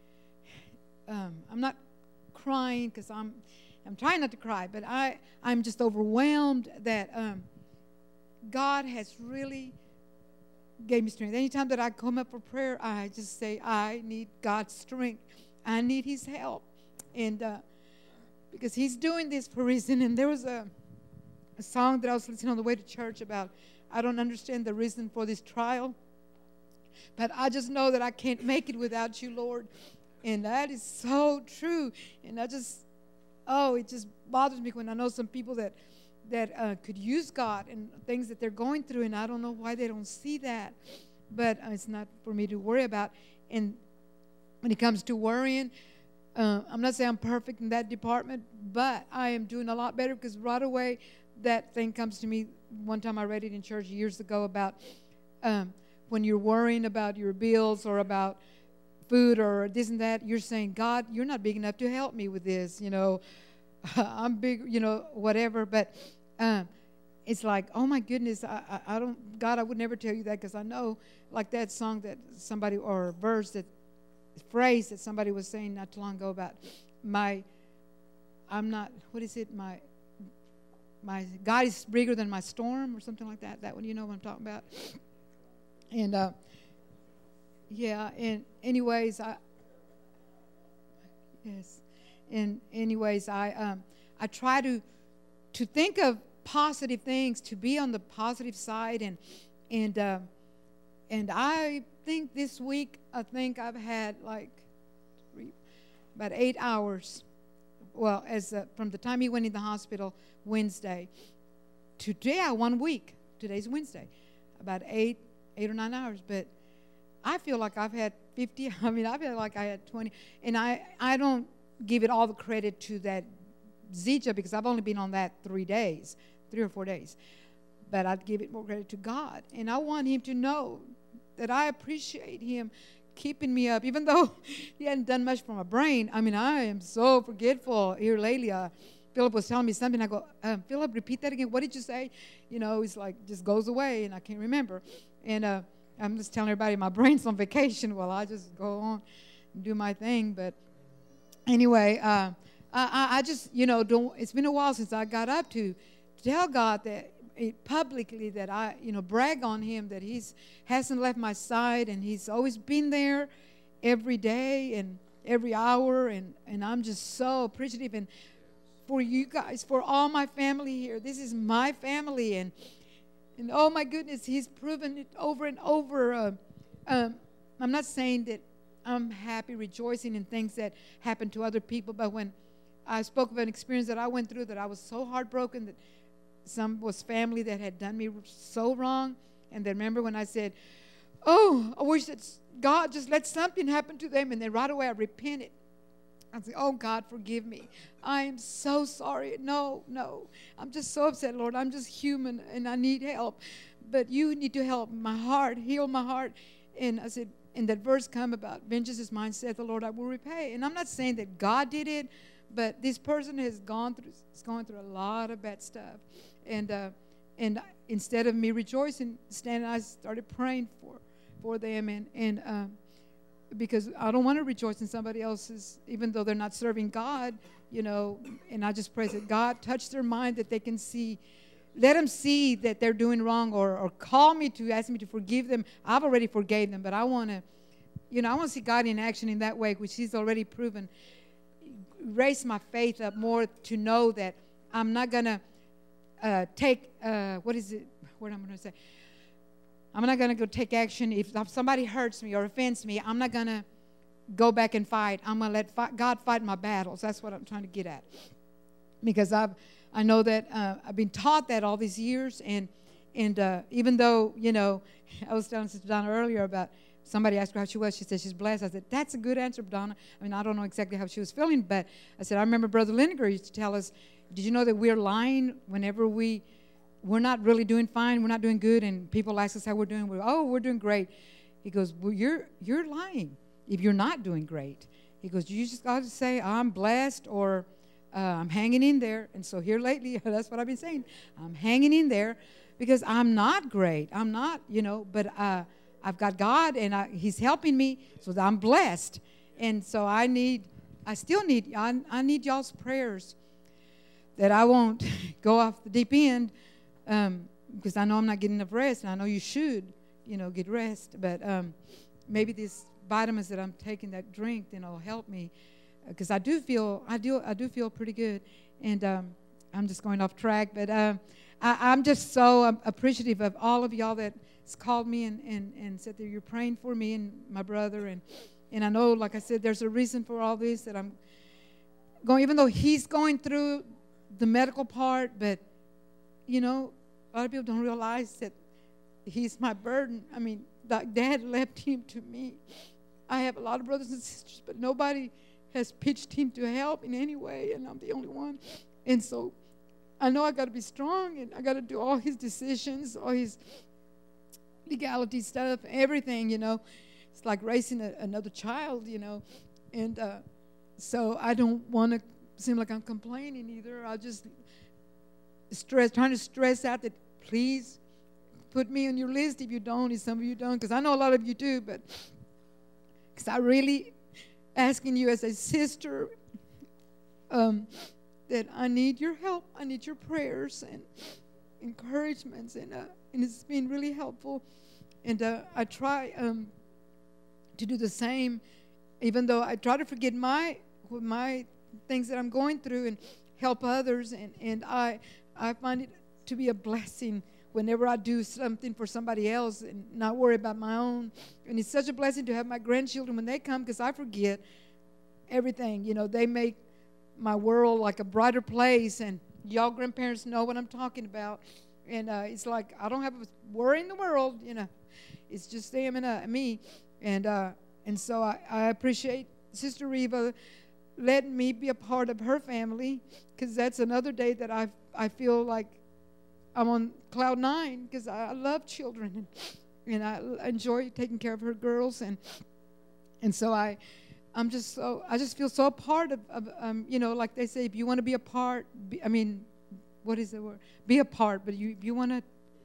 um, I'm not crying because I'm, I'm trying not to cry, but I, I'm just overwhelmed that um, God has really gave me strength. Anytime that I come up for prayer, I just say, I need God's strength. I need his help. And uh, because he's doing this for a reason. And there was a, a song that I was listening on the way to church about, I don't understand the reason for this trial, but I just know that I can't make it without you, Lord. And that is so true. And I just, oh, it just bothers me when I know some people that that uh, could use God and things that they're going through, and I don't know why they don't see that. But uh, it's not for me to worry about. And when it comes to worrying, uh, I'm not saying I'm perfect in that department, but I am doing a lot better because right away that thing comes to me. One time I read it in church years ago about um, when you're worrying about your bills or about food or this and that, you're saying, God, you're not big enough to help me with this, you know. I'm big, you know, whatever, but um, it's like, oh my goodness, I, I, I don't, God, I would never tell you that because I know, like that song that somebody, or verse that, phrase that somebody was saying not too long ago about my, I'm not, what is it, my, my, God is bigger than my storm or something like that, that one, you know what I'm talking about? And, uh, yeah, and anyways, I, yes. And anyways, I um, I try to to think of positive things, to be on the positive side, and and uh, and I think this week I think I've had like three, about eight hours. Well, as uh, from the time he went in the hospital Wednesday to today, I one week. Today's Wednesday, about eight eight or nine hours. But I feel like I've had fifty. I mean, I feel like I had twenty, and I I don't give it all the credit to that Zija because I've only been on that three days, three or four days. But I'd give it more credit to God. And I want him to know that I appreciate him keeping me up, even though he hadn't done much for my brain. I mean, I am so forgetful here lately. Uh, Philip was telling me something. I go, um, Philip, repeat that again. What did you say? You know, it's like just goes away, and I can't remember. And uh, I'm just telling everybody my brain's on vacation. Well, I just go on and do my thing. But anyway, uh, I, I just, you know, don't, it's been a while since I got up to, to tell God that it, publicly that I, you know, brag on him that he's hasn't left my side and he's always been there every day and every hour. And, and I'm just so appreciative. And for you guys, for all my family here, this is my family. And, and oh, my goodness, he's proven it over and over. Uh, um, I'm not saying that I'm happy, rejoicing in things that happen to other people. But when I spoke of an experience that I went through, that I was so heartbroken, that some was family that had done me so wrong. And then remember when I said, oh, I wish that God just let something happen to them. And then right away I repented. I said, oh, God, forgive me. I am so sorry. No, no. I'm just so upset, Lord. I'm just human and I need help. But you need to help my heart, heal my heart. And I said, and that verse come about, vengeance is mine, saith the Lord, I will repay. And I'm not saying that God did it, but this person has gone through, is going through a lot of bad stuff. And uh, and instead of me rejoicing, standing, I started praying for for them. And, and uh, because I don't want to rejoice in somebody else's, even though they're not serving God, you know. And I just pray that God touch their mind, that they can see let them see that they're doing wrong, or, or call me to ask me to forgive them. I've already forgave them, but I want to, you know, I want to see God in action in that way, which He's already proven. Raise my faith up more to know that I'm not going to uh, take, uh, what is it, what I'm going to say? I'm not going to go take action. If somebody hurts me or offends me, I'm not going to go back and fight. I'm going to let fight, God fight my battles. That's what I'm trying to get at. Because I've, I know that uh, I've been taught that all these years. And and uh, even though, you know, I was telling Sister Donna earlier about somebody asked her how she was. She said she's blessed. I said, that's a good answer, Donna. I mean, I don't know exactly how she was feeling, but I said, I remember Brother Lineker used to tell us, did you know that we're lying whenever we, we're not really doing fine, we're not doing good, and people ask us how we're doing, we're, oh, we're doing great. He goes, well, you're, you're lying if you're not doing great. He goes, you just got to say, I'm blessed, or uh, I'm hanging in there. And so here lately, that's what I've been saying. I'm hanging in there because I'm not great. I'm not, you know, but uh, I've got God, and I, He's helping me, so I'm blessed. And so I need, I still need, I, I need y'all's prayers that I won't go off the deep end, um, because I know I'm not getting enough rest, and I know you should, you know, get rest. But um, maybe these vitamins that I'm taking, that drink, you know, help me, because I do feel, I do, I do feel pretty good. And um, I'm just going off track, but uh, I, I'm just so um, appreciative of all of y'all that called me and, and, and said that you're praying for me and my brother. And, and I know, like I said, there's a reason for all this, that I'm going, even though he's going through the medical part, but, you know, a lot of people don't realize that he's my burden. I mean, Dad left him to me. I have a lot of brothers and sisters, but nobody has pitched in to help in any way, and I'm the only one. And so I know I got to be strong, and I got to do all his decisions, all his legality stuff, everything, you know. It's like raising a, another child, you know. And uh, so I don't want to seem like I'm complaining either. I just stress, trying to stress out that, please put me on your list if you don't, if some of you don't, because I know a lot of you do, but because I really asking you as a sister um, that I need your help. I need your prayers and encouragements, and uh, and it's been really helpful. And uh, I try um, to do the same, even though I try to forget my my things that I'm going through and help others. And, and I I find it to be a blessing whenever I do something for somebody else and not worry about my own. And it's such a blessing to have my grandchildren when they come, because I forget everything. You know, they make my world like a brighter place, and y'all grandparents know what I'm talking about. And uh, it's like I don't have a worry in the world, you know. It's just them and uh, me. And uh, and so I, I appreciate Sister Reva letting me be a part of her family, because that's another day that I I feel like I'm on cloud nine, because I, I love children, and, and I enjoy taking care of her girls. And and so I, I'm just so, I just feel so a part of, of um, you know, like they say, if you want to be a part, be, I mean, what is the word? Be a part, but you, if you want to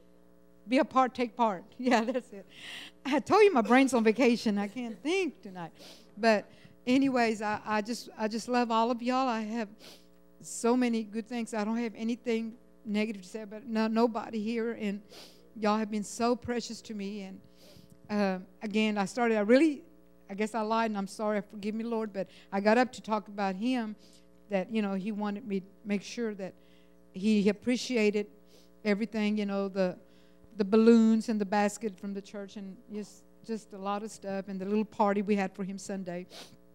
be a part, take part. Yeah, that's it. I told you my brain's on vacation. I can't think tonight. But anyways, I, I just I just love all of y'all. I have so many good things. I don't have anything negative to say about no, nobody here. And y'all have been so precious to me. And uh, again, I started, I really, I guess I lied, and I'm sorry. Forgive me, Lord. But I got up to talk about him, that, you know, he wanted me to make sure that he appreciated everything, you know, the the balloons and the basket from the church, and just just a lot of stuff, and the little party we had for him Sunday.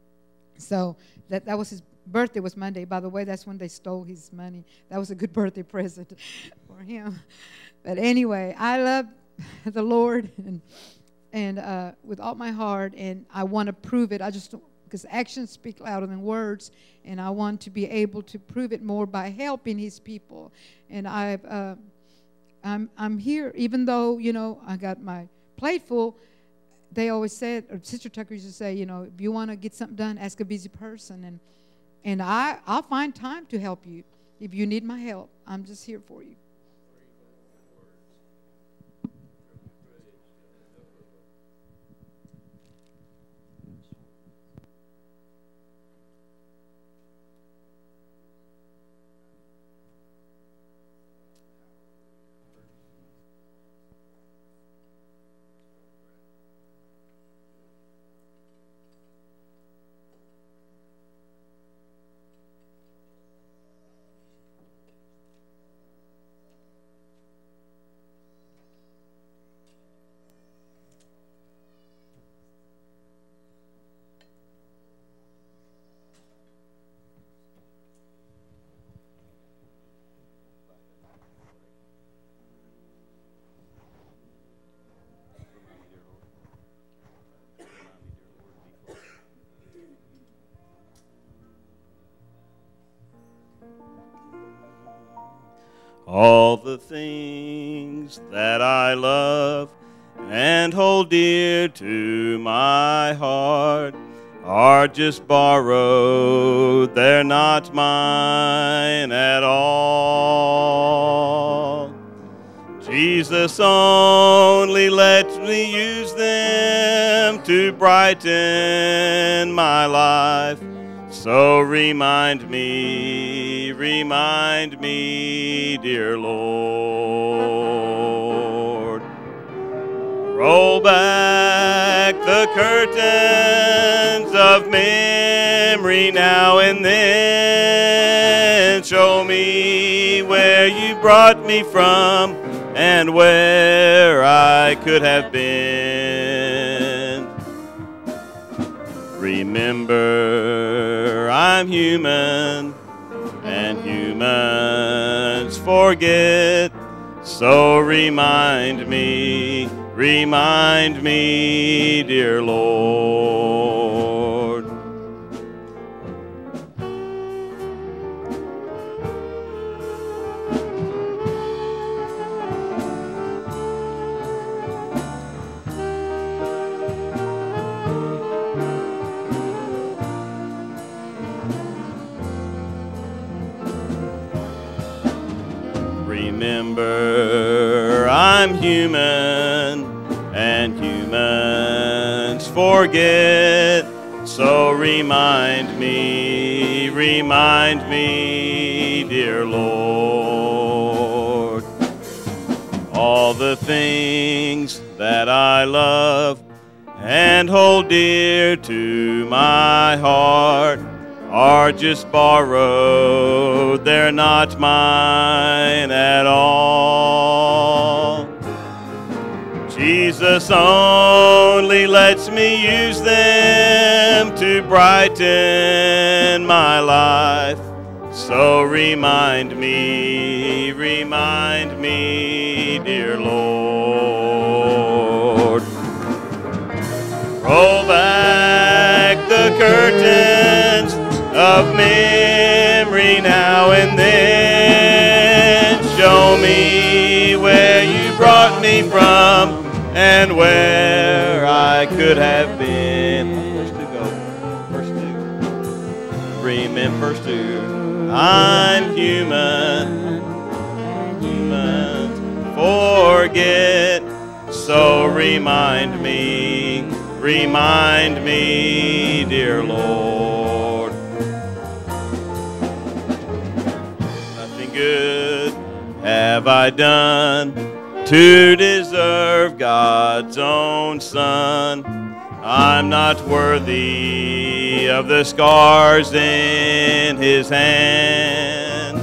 So that that was his birthday, was Monday. By the way, that's when they stole his money. That was a good birthday present for him. But anyway, I love the Lord and and uh, with all my heart, and I want to prove it. I just because actions speak louder than words, and I want to be able to prove it more by helping His people. And I've. Uh, I'm I'm here, even though, you know, I got my plate full. They always said, or Sister Tucker used to say, you know, if you want to get something done, ask a busy person. And and I, I'll find time to help you. If you need my help, I'm just here for you. All the things that I love and hold dear to my heart are just borrowed, they're not mine at all. Jesus only lets me use them to brighten my life. So remind me, remind me, dear Lord. Roll back the curtains of memory now and then. Show me where you brought me from and where I could have been. Remember, I'm human, and humans forget. So remind me, remind me, dear Lord. Remember, I'm human, and humans forget. So remind me, remind me, dear Lord. All the things that I love and hold dear to my heart are just borrowed, they're not mine at all. Jesus only lets me use them to brighten my life. So remind me, remind me, dear Lord. Roll back the curtains of memory now and then. Show me where you brought me from and where I could have been. Verse two, go. Verse two. Remember, verse two. I'm human. Humans forget. So remind me, remind me, dear Lord. Good have I done to deserve God's own Son? I'm not worthy of the scars in his hands.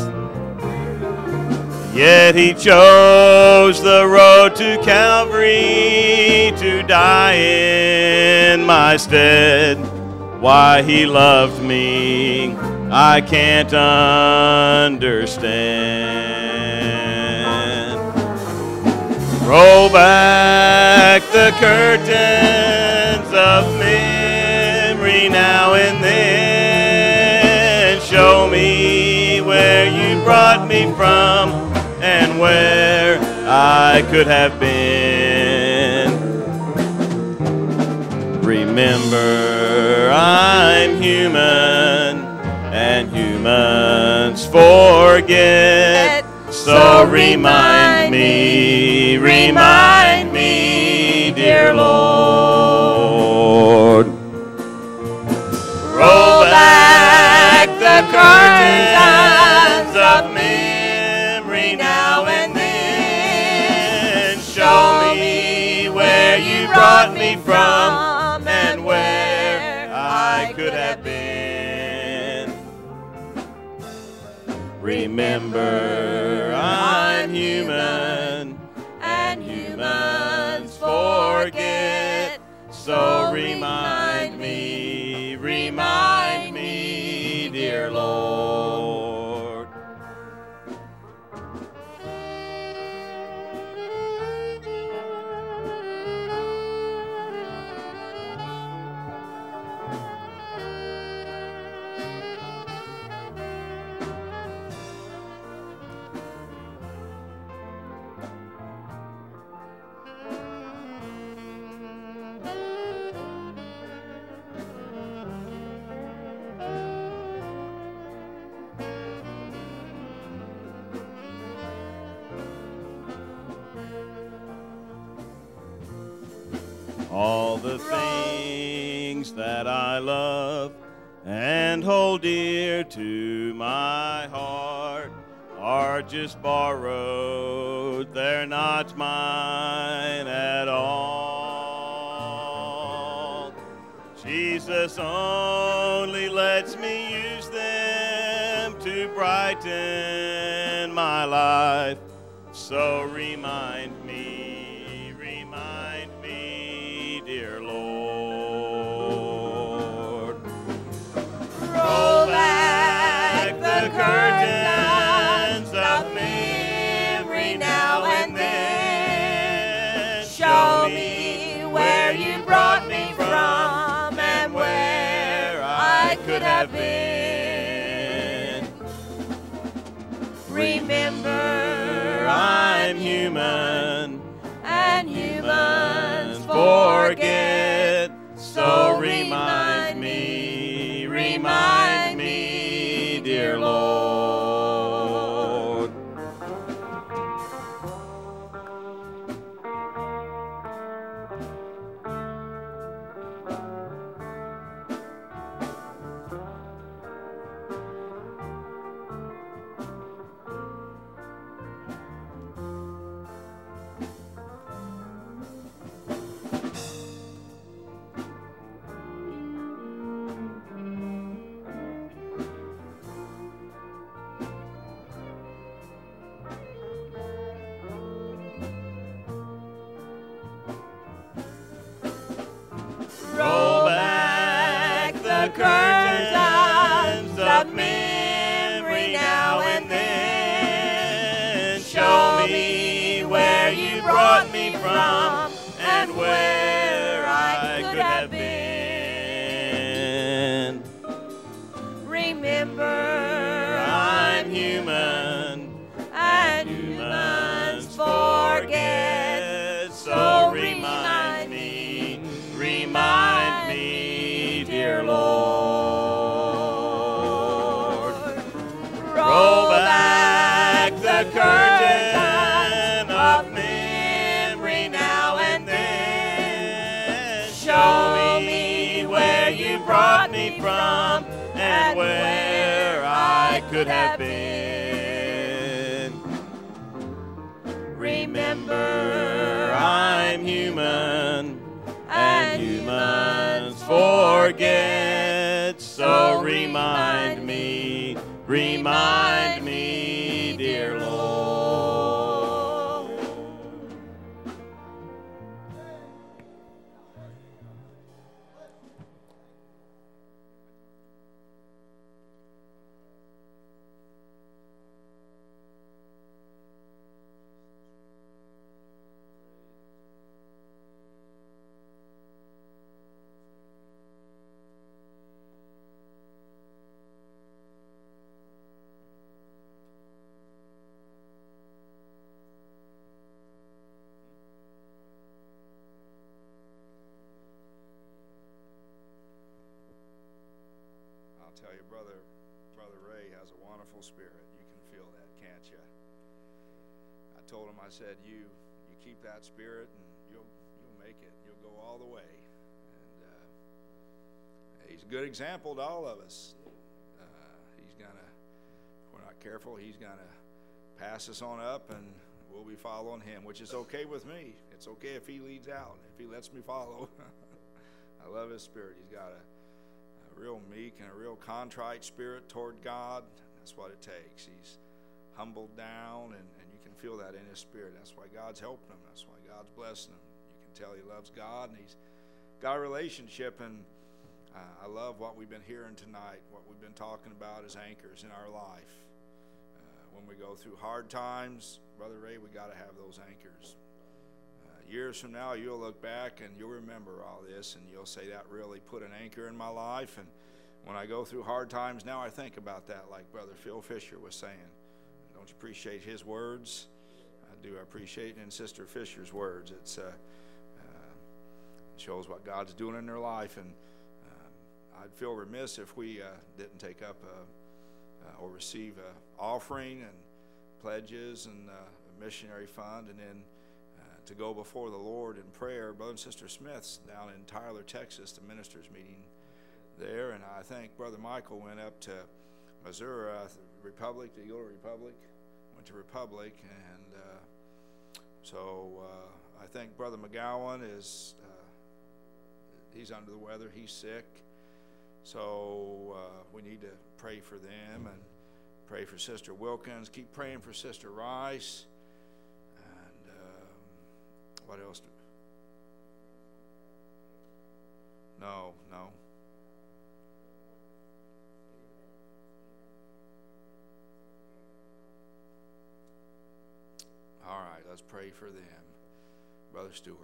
Yet he chose the road to Calvary to die in my stead. Why he loved me, I can't understand. Roll back the curtains of memory now and then. Show me where you brought me from and where I could have been. Remember, I'm human, and humans forget. So remind me, remind me, dear Lord. Roll back the curtains of memory now and then. Show me where you brought me from and where I could have been. Remember, I'm human, and humans forget. So remind me, remind me, dear Lord. all the things that I love and hold dear to my heart are just borrowed, they're not mine at all. Jesus only lets me use them to brighten my life. So remind me, remind me, dear Lord. Roll back the curtains of memory now and then. Show me where you brought me from and where I could have been. Remember, I'm human, and humans forget. So remind me, remind me, dear Lord. Roll back the curtains of memory now and then. Show me where you brought me from and where I could have been. Remember, I'm human, and humans forget. So remind me, remind me, dear Lord. Roll back the curtain of memory now and then. Show me where you brought me from and where I could have been. Remember, I'm human, and humans forget. So remind me, remind me, dear Lord. I'll tell you, brother, brother Ray has a wonderful spirit. You can feel that, can't you? I told him, I said, you you keep that spirit, and you'll you'll make it. You'll go all the way. And uh, he's a good example to all of us. Uh, he's gonna, if we're not careful, he's gonna pass us on up, and we'll be following him, which is okay with me. It's okay if he leads out, if he lets me follow. I love his spirit. He's got a real meek and a real contrite spirit toward God. That's what it takes. He's humbled down, and, and you can feel that in his spirit. That's why God's helping him. That's why God's blessing him. You can tell he loves God, and he's got a relationship. And uh, I love what we've been hearing tonight. What we've been talking about is anchors in our life. Uh, when we go through hard times, Brother Ray, we got to have those anchors. Years from now, you'll look back and you'll remember all this, and you'll say, that really put an anchor in my life. And when I go through hard times now, I think about that, like Brother Phil Fisher was saying. Don't you appreciate his words? I do appreciate in Sister Fisher's words. It's uh, uh, it shows what God's doing in their life. And uh, I'd feel remiss if we uh, didn't take up a, uh, or receive an offering and pledges and uh, a missionary fund, and then to go before the Lord in prayer. Brother and Sister Smith's down in Tyler, Texas, the ministers' meeting there, and I think Brother Michael went up to Missouri, uh, Republic. Did he go to Republic? Went to Republic, and uh, so uh, I think Brother McGowan is, uh, he's under the weather. He's sick. So uh, we need to pray for them and pray for Sister Wilkins. Keep praying for Sister Rice. And um, what else? Do, no, no. All right, let's pray for them. Brother Stewart.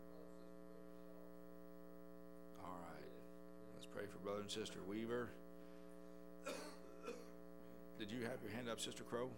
All right, let's pray for Brother and Sister Weaver. Did you have your hand up, Sister Crow?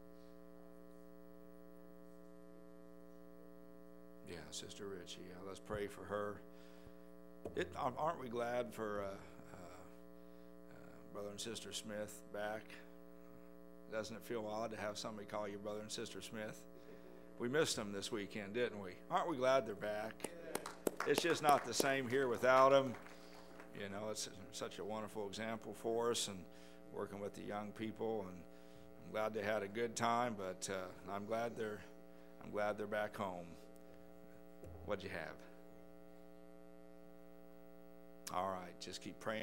Yeah, Sister Richie. Yeah, let's pray for her. It, aren't we glad for uh, uh, uh, Brother and Sister Smith back? Doesn't it feel odd to have somebody call you Brother and Sister Smith? We missed them this weekend, didn't we? Aren't we glad they're back? It's just not the same here without them. You know, it's such a wonderful example for us, and working with the young people, and I'm glad they had a good time. But uh, I'm glad they're, I'm glad they're back home. What'd you have? All right, just keep praying.